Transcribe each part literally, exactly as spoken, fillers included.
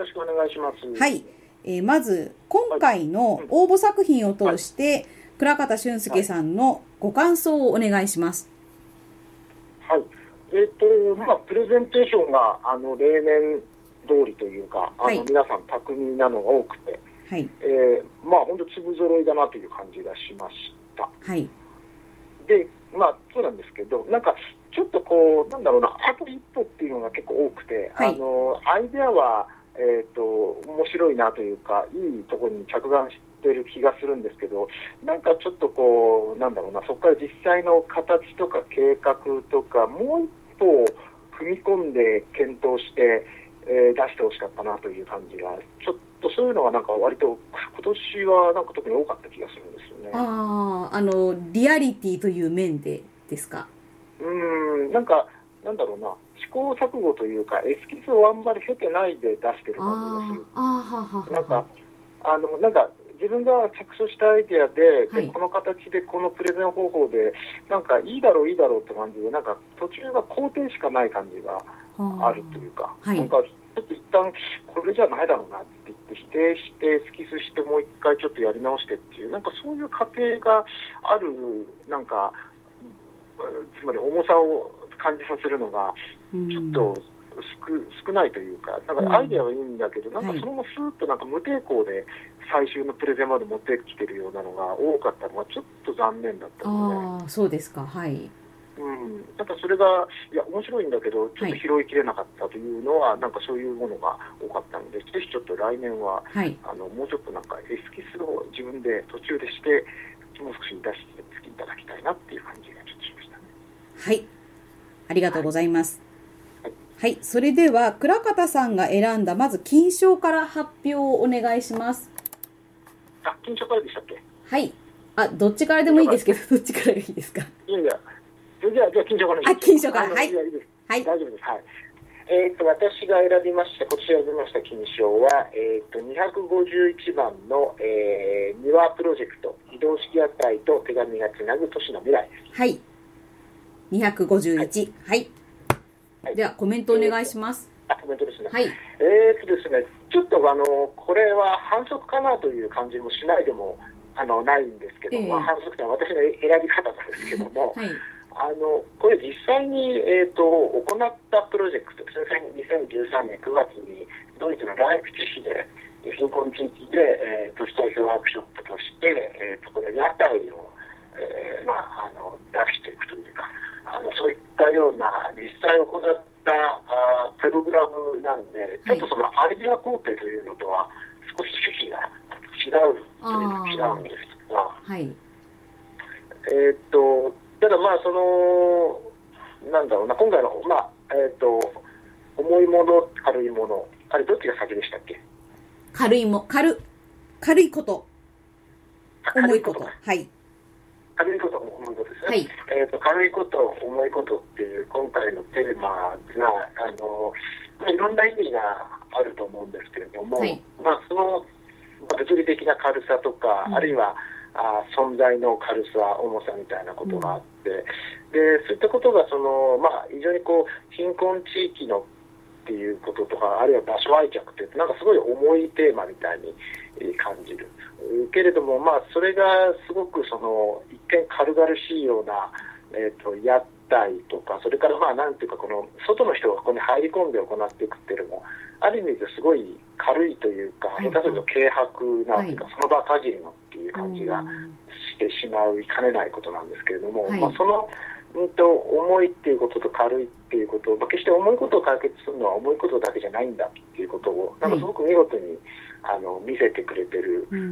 ろしくお願いします。 はい、えー、まず今回の応募作品を通して、はい、倉方俊介さんのご感想をお願いします。 はい、えーとまあ、プレゼンテーションがあの例年通りというか、あの、はい、皆さん巧みなのが多くて、はい、えー、まあ本当粒揃いだなという感じがしました。はい、で、まあそうなんですけど、なんかちょっとこうなんだろうな、あと一歩っていうのが結構多くて、はい、あのアイデアはえーと面白いなというか、いいところに着眼している気がするんですけど、なんかちょっとこうなんだろうな、そこから実際の形とか計画とかもう一歩踏み込んで検討して、えー、出してほしかったなという感じが、ちょっとそういうのがなんか割と今年はなんか特に多かった気がするんですよね。 ああ、あのリアリティという面でですか。 うーん、なんかなんだろうな、試行錯誤というかエスキスをあんまり経てないで出してる感じがする。あはははなんかあのなんか自分が着想したアイデアで、はい、でこの形でこのプレゼン方法でなんかいいだろういいだろうって感じで、なんか途中が肯定しかない感じがあるというか、はい、なんかちょっと一旦これじゃないだろうなって言って否定してエスキスしてもう一回ちょっとやり直してっていう、なんかそういう過程がある、なんかつまり重さを感じさせるのがちょっと少、少ないというか、なんかアイデアはいいんだけど、うん、なんかそのままスーッとなんか無抵抗で最終のプレゼンまで持ってきてるようなのが多かったのがちょっと残念だったので、ね、 ああ、そうですか。はい。 うん、なんかそれがいや面白いんだけどちょっと拾いきれなかったというのは、はい、なんかそういうものが多かったので、ぜひちょっと来年は、はい、あのもうちょっとなんかエスキスを自分で途中でしてもう少し出してつけていただきたいなっていう感じがちょっとしましたね。 はい、ありがとうございます。はい、はい、それでは倉方さんが選んだまず金賞から発表をお願いします。 あ、金賞からでしたっけ？ はい。あ、どっちからでもいいですけど、どっちからがいいですか？ いやいや、じゃあ、じゃあ金賞からいいです。 あ、金賞から、はい。 いや、いいです。はい。大丈夫です。はい。えっと、私が選びました、今年選びました金賞は、えっと、にひゃくごじゅういちばんの、えー、庭プロジェクト、移動式野菜と手紙がつなぐ都市の未来です。 はい。にひゃくごじゅういち。はい。はい、では、コメントお願いします。 えー、あ、コメントですね。 はい。 えーっとですね、ちょっとあの、これは反則かなという感じもしないでも、あの、ないんですけども、えーまあ、反則というのは私の選び方なんですけども、はい、あの、これ実際に、えーっと、行ったプロジェクトですね、にせんじゅうさんねんくがつにドイツのライプチヒで、貧困地域で、えー、都市投票ワークショップとして、えー、そこで屋台を、えーまあ、あの出していくというか、あのそういったような実際行ったあプログラムなんで、ちょっとそのアイデア工程というのとは少し趣旨が違うという違うんですが、はい、えー、っとただまあそのなんだろうな、今回のまあえー、っと重いもの軽いもの、あれどっちが先でしたっけ？ 軽いも軽軽いこと重いこと、はい。 軽いこと、重いことですね。はい、えーと、軽いこと、重いことっていう今回のテーマが、あの、いろんな意味があると思うんですけれども、はい、まあ、その物理的な軽さとか、うん、あるいはあ存在の軽さ、重さみたいなことがあって、うん、で、そういったことが、その、まあ、非常にこう、貧困地域のっていうこととか、あるいは場所愛着ってなんかすごい重いテーマみたいに感じるけれども、まあそれがすごくその一見軽々しいような、えー、と屋台とか、それからまあなんていうかこの外の人がここに入り込んで行っていくっていうのもある意味ですごい軽いというか、下手すると軽薄なというか、その場限りのっていう感じがしてしまいかねないことなんですけれども、まあそのうんと重いっていうことと軽いっていうことを、まあ、決して重いことを解決するのは重いことだけじゃないんだっていうことをなんかすごく見事に、はい、あの見せてくれてる、うん、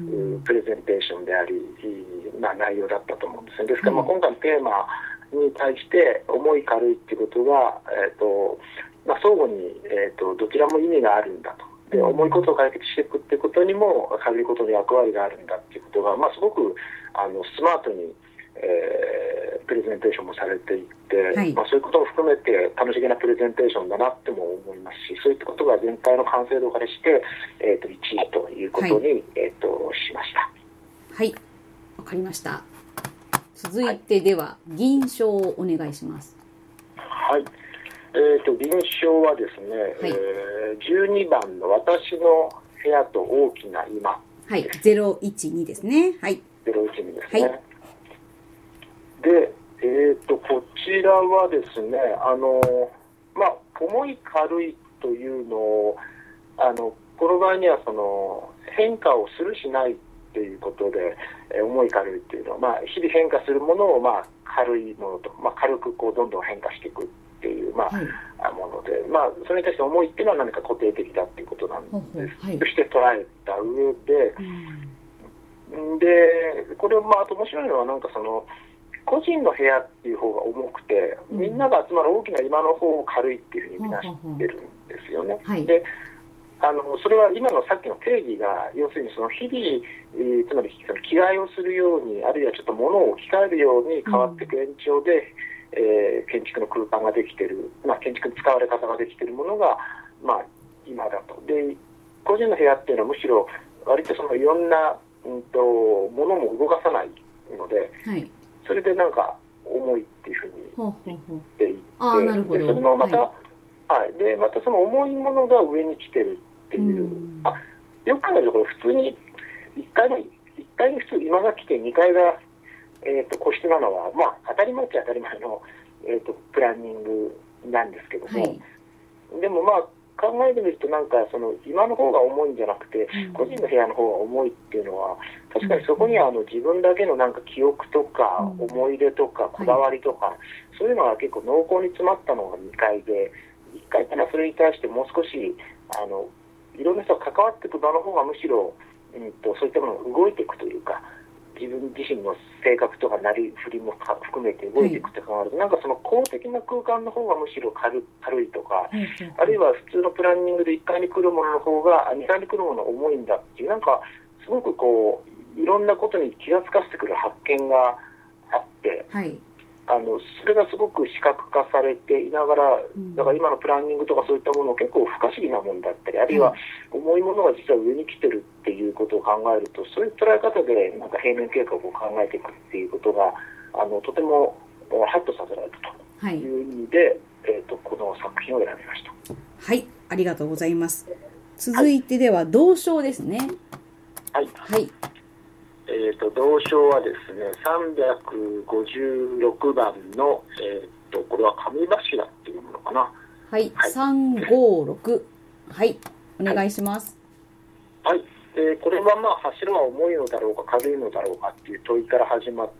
プレゼンテーションであり、まあ、内容だったと思うんですね。ですから、まあ、今回のテーマに対して重い軽いっていうことが、えーとまあ、相互に、えーと、どちらも意味があるんだと。で、重いことを解決していくっていうことにも軽いことの役割があるんだっていうことが、まあ、すごくあのスマートにえー、プレゼンテーションもされていて、はい、まあ、そういうことも含めて楽しげなプレゼンテーションだなっても思いますし、そういったことが全体の完成度からして、えー、といちいということに、はい、えー、としました。はい、 わかりました。続いてでは、はい、銀賞をお願いします。 はい、えー、と銀賞はですね、はい、ええー、じゅうにばんの私の部屋と大きな今。 はい、ゼロいちにですね。はい。 ゼロいちにですね。 はい、 で、えっと、こちらはですね、あの、まあ、重い軽いというのを、あの、この場合にはその変化をするしないっていうことで、えー、重い軽いっていうのは、まあ、日々変化するものを、まあ、軽いものと、まあ、軽くこうどんどん変化していくっていう、まあ、はい、もので、まあ、それに対して重いっていうのは何か固定的だっていうことなんです。ほうほう、はい、として捉えた上で、うん、で、これまあ、あと面白いのはなんかその、個人の部屋っていう方が重くて、みんなが集まる大きな今の方を軽いっていうふうに見なしてるんですよね。はい、であのそれは今のさっきの定義が、要するにその日々、えー、つまりその着替えをするように、あるいはちょっと物を置き換えるように変わっていく延長で、うん、えー、建築の空間ができている、まあ、建築に使われ方ができているものが、まあ、今だと。で、個人の部屋っていうのはむしろ割とそのいろんな、うんと、ものも動かさないので、はい、それでなんか重いっていうふうに言っていて、 ああ、なるほど。 でそれもまた、はいはい、でまたその重いものが上に来てるっていう、うん、あよく考えるとこれ普通にいっかいのいっかいに普通今が来てにかいが、えー、と個室なのは、まあ、当たり前っちゃ当たり前の、えー、とプランニングなんですけども、はい、でもまあ考えてみるとなんかその今の方が重いんじゃなくて、うん、個人の部屋の方が重いっていうのは確かにそこにはあの自分だけのなんか記憶とか思い出とかこだわりとか、はい、そういうのが結構濃厚に詰まったのがにかいで、いっかいからそれに対してもう少しあのいろんな人が関わっていく場の方がむしろ、うんと、そういったものが動いていくというか、自分自身の性格とかなりふりも含めて動いていくって考えると、はい、なんかその公的な空間の方がむしろ 軽, 軽いとか、はい、あるいは普通のプランニングでいっかいに来るものの方がにかいに来るものが重いんだっていう、なんかすごくこういろんなことに気がつかせてくる発見があって、はい、あのそれがすごく視覚化されていながら、だから今のプランニングとかそういったものを結構不可思議なものだったり、あるいは重いものが実は上に来てるっていうことを考えると、そういう捉え方でなんか平面計画を考えていくっていうことがあのとてもハッとさせられたという意味で、はい、えーと、この作品を選びました。 はい、ありがとうございます。続いてでは銅賞ですね。 はい、 はい、 えー、と銅賞はですねさんびゃくごじゅうろくばんの、えー、とこれは神柱っていうものかな。 はい、はい、さんごろく、はい、お願いします。 はい、でこれはまあ柱は重いのだろうか軽いのだろうかっていう問いから始まって、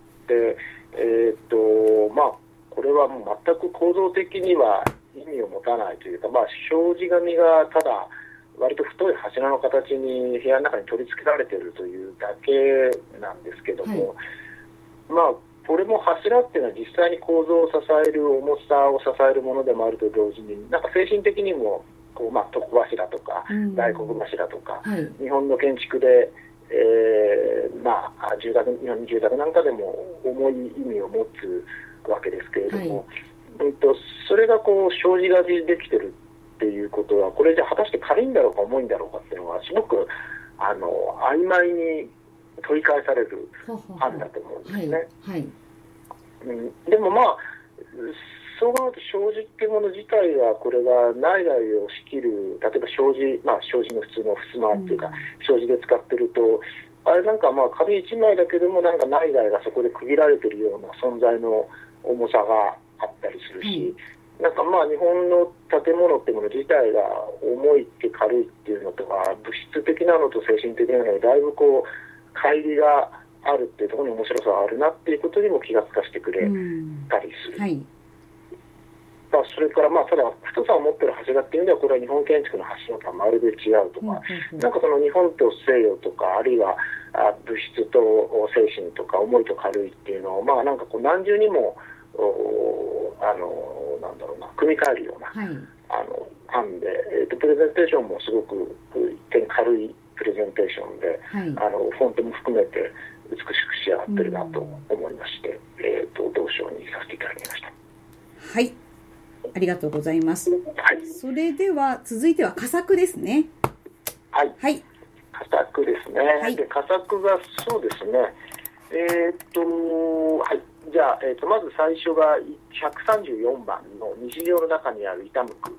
えーとまあ、これはもう全く構造的には意味を持たないというか、まあ、障子紙がただ割と太い柱の形に部屋の中に取り付けられているというだけなんですけども、はい、まあこれも柱っていうのは実際に構造を支える重さを支えるものでもあると同時に、なんか精神的にもこう、まあ、床柱とか大黒柱とか、うんはい、日本の建築で、えーまあ、住宅日本の住宅なんかでも重い意味を持つわけですけれども、はい、えっと、それがこう障子紙できてるっていうことは、これじゃ果たして軽いんだろうか重いんだろうかっていうのはすごくあの曖昧に問い返される案だと思うんですね。はいはい、うん、でもまあそうなると障子っていうもの自体はこれが内外を仕切る、例えば障子、まあ、障子の普通の襖っていうか、うん、障子で使ってるとあれなんかまあ紙一枚だけどもなんか内外がそこで区切られてるような存在の重さがあったりするし、うん、なんかまあ日本の建物っていうもの自体が重いって軽いっていうのとか物質的なのと精神的なのがだいぶこう乖離があるっていうところに面白さがあるなっていうことにも気がつかせてくれたりする。うん、はい、まあ、それからまあただ太さを持ってる柱っていうのはこれは日本建築の柱とはまるで違うとか、うん、なんかその日本と西洋とかあるいはあ物質と精神とか重いと軽いっていうのをまあなんかこう何重にもあのなんだろうな組み替えるような、はい、あの案で、えーと、プレゼンテーションもすごく一見軽いプレゼンテーションで、はい、あのフォントも含めて美しく仕上がってるなと思いまして、うん、えーと銅賞にさせていただきました。 はい、ありがとうございます。 はい、 それでは続いては佳作ですね。 はい。 はい。 佳作ですね。はい、で佳作がそうですね。えっ、ー、とはいじゃあ、えー、とまず最初がひゃくさんじゅうよんばんの西両の中にある傷む空間。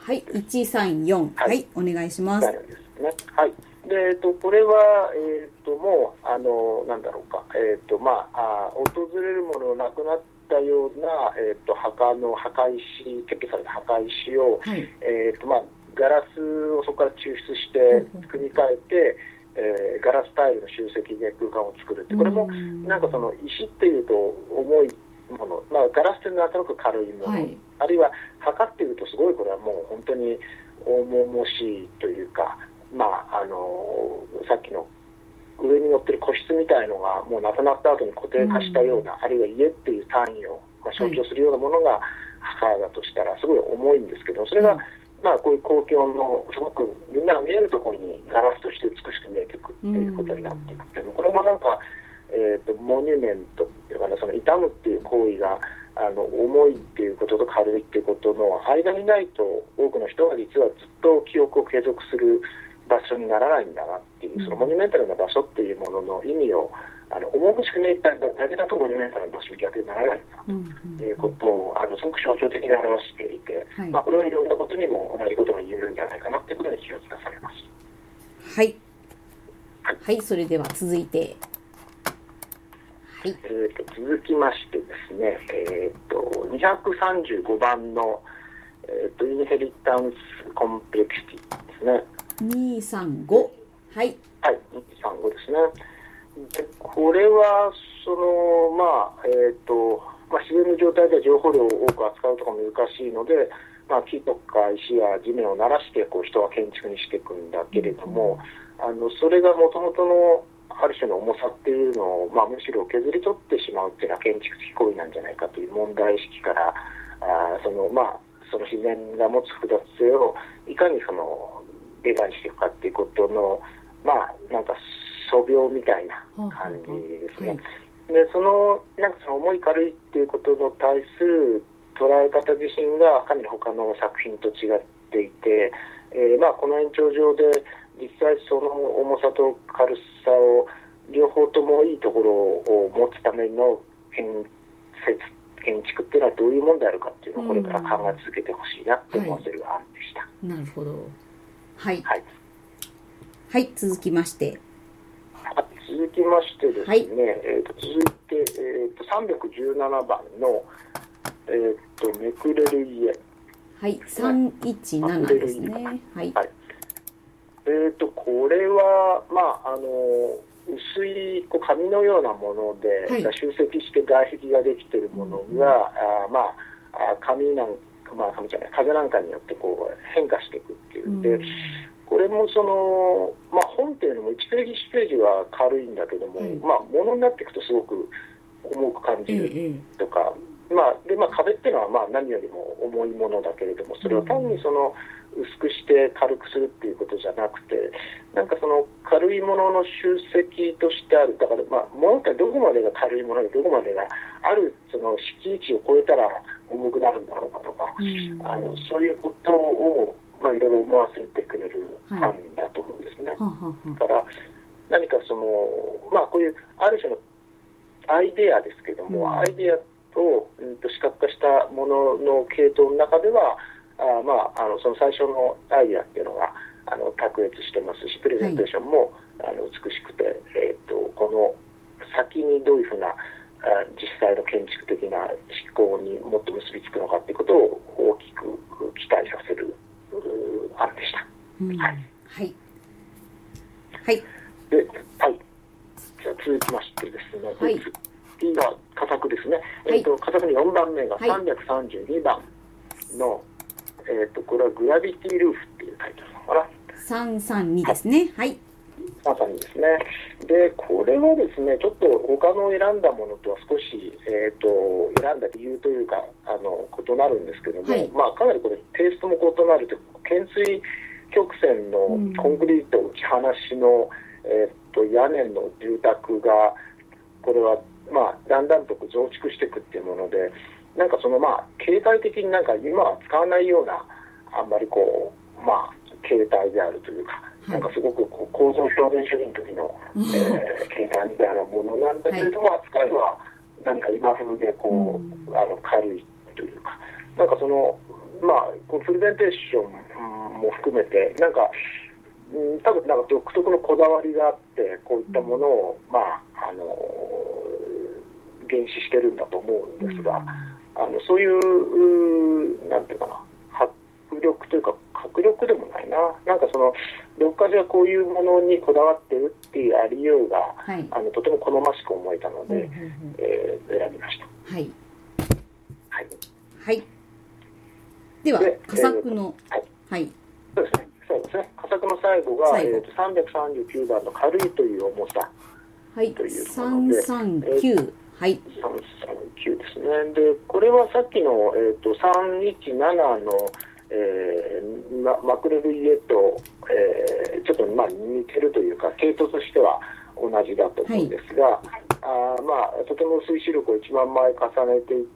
はい、いちさんよん、はい、はい、お願いします。 ですね。はい。で、えっと、これは、えっと、もう、あの、なんだろうか、えっと、まあ、あ訪れるものなくなったような、えっと、墓の墓石、撤去された墓石を、はい、えっと、まあ、ガラスをそこから抽出して組み替えて、えー、ガラスタイルの集積で空間を作るって、これもなんかその石っていうと重いもの、まあ、ガラスってなんとなく軽いもの、はい、あるいは墓っていうとすごいこれはもう本当に重々しいというか、まああのー、さっきの上に乗ってる個室みたいのがもう亡くなった後に固定化したような、あるいは家っていう単位を、まあ、象徴するようなものが墓だとしたらすごい重いんですけど、それが、うん、まあ、こういう公共のすごくみんなが見えるところにガラスとして美しく見えていくっていうことになっていくけど、これもなんか、えーと、モニュメントっていうかな、その傷むっていう行為があの重いっていうことと軽いっていうことの間にないと、多くの人が実はずっと記憶を継続する場所にならないんだなっていう、そのモニュメンタルな場所っていうものの意味をあの重々しく見えただけだとモニュメンタルな場所に逆にならないんだということをあのすごく象徴的に表していて、はい、まあ、これはいろんなことにも同じことが言えるんじゃないかなっていうことに気をつかされます。 はい、はい、はい、それでは続いて、 はい、えー、と続きましてですね、えー、とにひゃくさんじゅうごばんの、えー、とインヘリタンスコンプレクシティですね。 にさんご、はい、 はい、にさんごですね。でこれはそのまあえっ、ー、とまあ、自然の状態では情報量を多く扱うとか難しいので、まあ、木とか石や地面を鳴らしてこう人は建築にしていくんだけれども、うん、あのそれがもともとのある種の重さっていうのを、まあ、むしろ削り取ってしまうっていうのは建築的行為なんじゃないかという問題意識から、あそのまあその自然が持つ複雑性をいかにその理解していくかっていうことのまあなんか素描みたいな感じですね。はい、でそのなんかその重い軽いっていうことに対する捉え方自身がかなり他の作品と違っていて、えー、まあこの延長上で実際その重さと軽さを両方ともいいところを持つための建設建築っていうのはどういうものであるかっていうのをこれから考え続けてほしいなって思わせる案でした。 うん、なるほど。はい。 はい。 はい、続きまして。 続きましてですね、はい、えー、と続いて、えー、とさんびゃくじゅうななばんの、えー、とめくれる家。 はい、さんいちななですね。はい。はい、 えー、とこれは、まあ、あの薄いこう紙のようなもので、はい、集積して外壁ができているものが、うん、あまあ、紙なんか、まあ、紙じゃない、風なんかによってこう変化していくっていうんで、うん、これもその、まあ、本っていうのもいちページいちページは軽いんだけども、はい、まあ、ものになっていくとすごく重く感じるとか、ええ、まあでまあ、壁っていうのはまあ何よりも重いものだけれども、それを単にその薄くして軽くするっていうことじゃなくて、なんかその軽いものの集積としてある、だからまあ物ってどこまでが軽いものでどこまでがあるその敷地を超えたら重くなるんだろうかとか、うん、あのそういうことをまあいろいろ思わせてくれる案だと思うんですね。はい、だから何かそのまあこういうある種のアイデアですけども、うん、アイデアと、うん、と視覚化したものの系統の中ではあまあ、あのその最初のアイデアっていうのがあの卓越してますし、プレゼンテーションも、はい、あの美しくて、えー、とこの先にどういうふうなあ実際の建築的な思考にもっと結びつくのかっていうことを大きく期待させる案でした。 うん、はいはいはい。 で、はい。じゃあ続きましてですね、はい、次が佳作ですね。はい、えっ、ー、と佳作のよんばんめがさんびゃくさんじゅうにばんの、はい、えー、とこれはグラビティルーフっていうタイトルなのかな。 さんさんにですね。はい。 さんさんにですね。で、これはですね、ちょっと他の選んだものとは少し、えー、と選んだ理由というかあの異なるんですけども、はい、まあかなりこれテイストも異なるというか、懸垂曲線のコンクリート打ち放しの、うん、えー、と屋根の住宅がこれはまあだんだんと増築していくっていうもので。なんかそのまあ形態的になんか今は使わないようなあんまりこうまあ形態であるというか、はい、なんかすごくこう構造表現主義の時の、えー、形態みたいなものなんだけれども、はい、扱いはなんか今風でこう、うん、あの軽いというか、なんかそのまあ、このプレゼンテーションも含めてなんか、うん、多分なんか独特のこだわりがあってこういったものを、まあ、あの原始してるんだと思うんですが、あのそういうなんていうかな迫力というか迫力でもないな、なんかそのどっかじゃこういうものにこだわってるっていうありようが、はい、あのとても好ましく思えたので、うんうんうんえー、選びました。はいはい、はい、では佳作の、えー、はい、はい、 そうですね、そうですね、佳作の最後が最後、えー、とさんびゃくさんじゅうきゅうばんの軽いという重さというもので、 さんさんきゅう、えーはい、 さんさんきゅうですね。でこれはさっきの、えー、とさんいちななの、えー、マ, マクレルイエと、えー、ちょっとまあ似てるというか系統としては同じだと思うんですが、はい、あまあ、とても薄いシルクをいちまんまい重ねていって、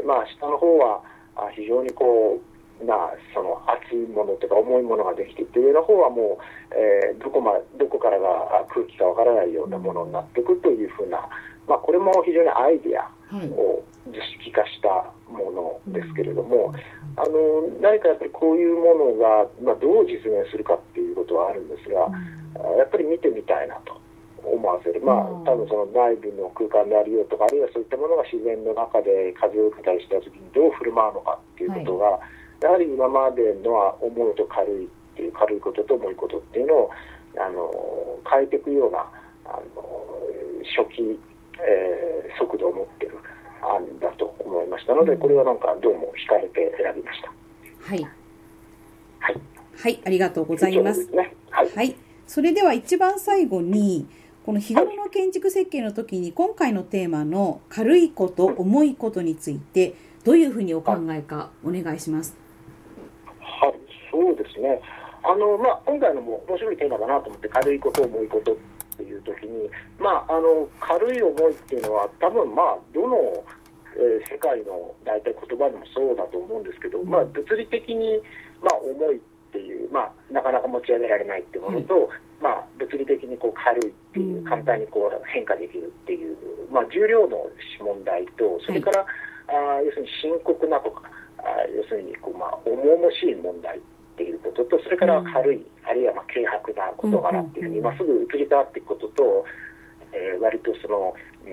まあ、下の方は非常にこうなその厚いものというか重いものができていって上の方はもう、えー、どこまどこからが空気かわからないようなものになっていくというふうな、まあ、これも非常にアイデアを図式化したものですけれども、あの何かやっぱりこういうものが、まあ、どう実現するかっていうことはあるんですが、やっぱり見てみたいなと思わせる、まあ、多分その内部の空間であるよとかあるいはそういったものが自然の中で風を受けたりした時にどう振る舞うのかっていうことが、はい、やはり今までのは重いと軽いっていう軽いことと重いことっていうのをあの変えていくようなあの初期えー、速度を持っている案だと思いましたので、これはなんかどうも惹かれて選びました。 はい、はい、はい、ありがとうございます。ね、はい、はい、それでは一番最後にこの日頃の建築設計の時に今回のテーマの軽いこと重いことについてどういうふうにお考えかお願いします。 はい、そうですね。あのまあ今回のも面白いテーマだなと思って軽いこと重いことっていう時に、まあ、あの軽い思いっていうのは多分まあどの、えー、世界の大体言葉でもそうだと思うんですけど、うんまあ、物理的に、まあ、重いっていう、まあ、なかなか持ち上げられないっていうものと、うんまあ、物理的にこう軽いっていう簡単にこう変化できるっていう、まあ、重量の問題とそれから、はい、あ要するに深刻なとかあ要するにこう、まあ、重々しい問題っていうこととそれから軽い、うん、あるいはまあ軽薄な事柄っていうふうに、まあ、すぐ移り変わっていくことと、えー、割とその、うん、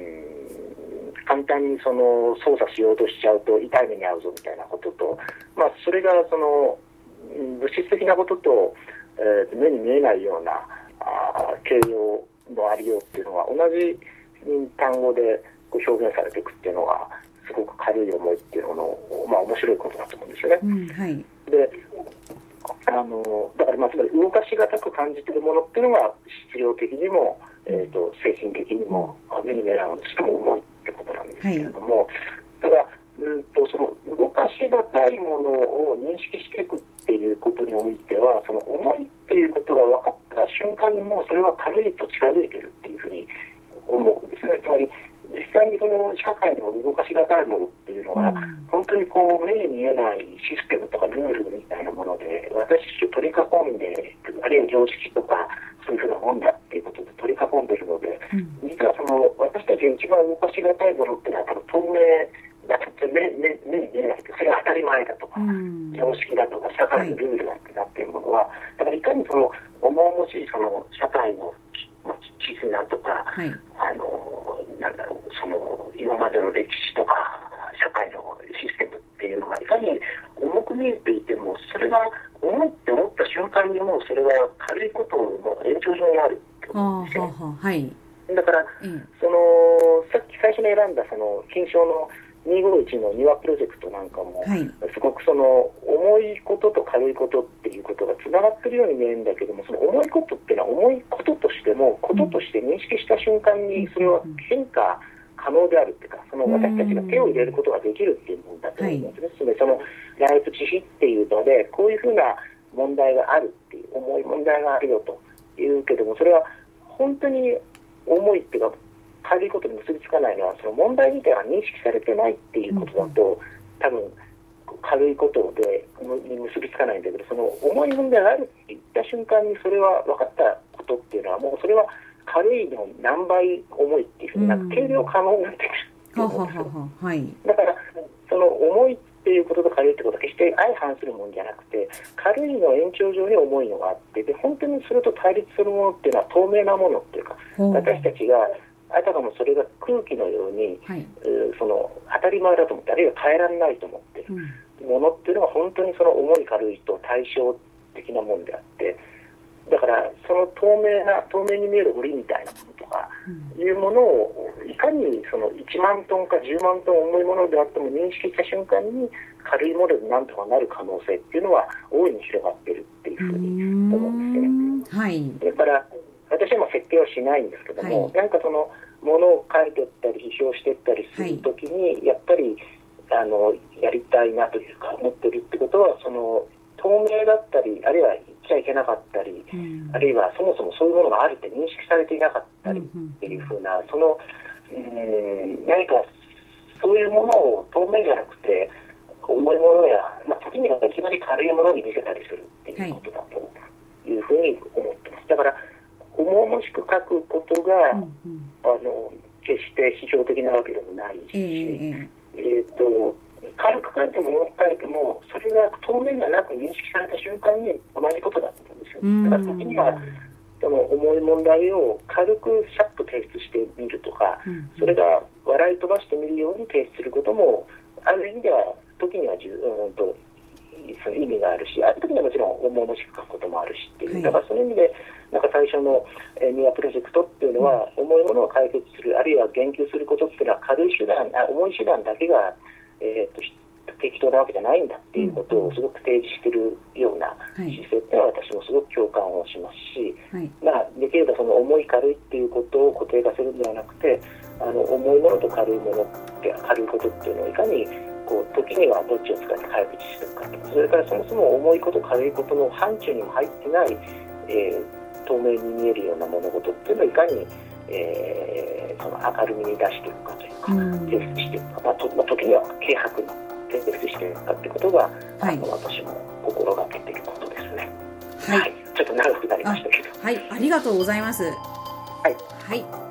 簡単にその操作しようとしちゃうと痛い目に遭うぞみたいなことと、まあ、それがその物質的なことと、えー、目に見えないようなあ形容のありようっていうのは同じ単語でこう表現されていくっていうのがすごく軽い思いっていうのの、まあ、面白いことだと思うんですよね。 うんはい、 であのだからまあつまり動かしがたく感じているものっていうのが質量的にも、えー、と精神的にも目に見えないものしかも重いってことなんですけれども、はい、ただうんとその動かしがたいものを認識していくっていうことにおいてはその重いっていうことが分かった瞬間にもうそれは軽いと近づいているっていうふうに思うんですね。つまり実際にその社会の動かしがたいものっていうのは、うん、本当にこう目に見えないシステムとかルールみたいなもので私たちを取り囲んであるいは常識とかそういうふうなもんだっていうことで取り囲んでいるので、うん、実はその私たちが一番動かしがたいものっていうのは透明だと目, 目, 目に見えないとそれが当たり前だとか、うん、常識だとか社会のルールだってなっているものは、はい、だからいかにその重々しいその社会の絆とか、はい、あのなんだろうその今までの歴史とか社会のシステムっていうのがいかに重く見えていてもそれが重いって思った瞬間にもうそれは軽いことの延長上にあるってことですね。はははい、だから、うん、そのさっき最初に選んだその金賞のにごいちの庭プロジェクトなんかも、はい、すごくその重いことと軽いことっていうことがつながってるように見えるんだけどもその重いことっていうのは重いこととしてもこととして認識した瞬間にそれは変化可能であるっていうかその私たちが手を入れることができるっていうものだと思うんですね。はい、そのライプ知識っていうのでこういうふうな問題があるっていう重い問題があるよというけどもそれは本当に重いっていうか軽いことに結びつかないのはその問題自体が認識されてないっていうことだと多分軽いことでに結びつかないんだけどその重い問題があるって言った瞬間にそれは分かったことっていうのはもうそれは軽いの何倍重いっていうふうになんか計量可能になってくるっていうんですよ。だからその重いってっていうことと軽いってことは決して相反するものじゃなくて、軽いの延長上に重いのがあって、で本当にそれと対立するものっていうのは透明なものっていうか、私たちがあたかもそれが空気のように、はい、その当たり前だと思って、あるいは変えられないと思っているものっていうのは本当にその重い軽いと対照的なものであって、だからその透明な透明に見える檻みたいなものとかいうものをいかにそのいちまんトンかじゅうまんトン重いものであっても認識した瞬間に軽いものになんとかなる可能性っていうのは大いに広がっているっていうふうに思うんですね。はい、だから私は設計はしないんですけども、はい、なんかそのものを書いていったり批評していったりするときに、やっぱりあのやりたいなというか思ってるってことは、その透明だったり、あるいは言っちゃいけなかったり、うん、あるいはそもそもそういうものがあるって認識されていなかったりっていうふうな、その、うん、何かそういうものを透明じゃなくて重いものや、まあ、時にはいきなり軽いものに見せたりするっていうことだというふうに思ってます。だから重々しく書くことが、うんうん、あの決して批評的なわけでもないし、えーえー、と軽く書いても重く書いてもそれが透明がなく認識された瞬間に同じことだと思うんですよ。だから時にはその重い問題を軽くシャッと提出してみるとか、うん、それが笑い飛ばしてみるように提出することもある意味では時には十分とその意味があるし、ある時にはもちろん重々しく書くこともあるしっていう、はい、だからそういう意味でなんか最初のミアプロジェクトっていうのは、うん、重いものを解決する、あるいは言及することっていうのは軽い手段、あ重い手段だけが、えー、と適当なわけじゃないんだっていうことをすごく提示しているような姿勢っていうのは私もすごく共感をしますし、はい、まあ、できればその重い軽いっていうことを固定化するんではなくて、あの重いものと軽いものって軽いことっていうのをいかにこう時にはどっちを使って解決していくかと、それからそもそも重いこと軽いことの範疇にも入ってない、えー、透明に見えるような物事っていうのをいかに、えー、その明るみに出していくかというか、提出していくか、まあ、とまあ、時には軽薄に提出していくかということが、はい、あの私も心がけていることですね。はい、はい、ちょっと長くなりましたけど、 はい、ありがとうございます。 はい、 はい。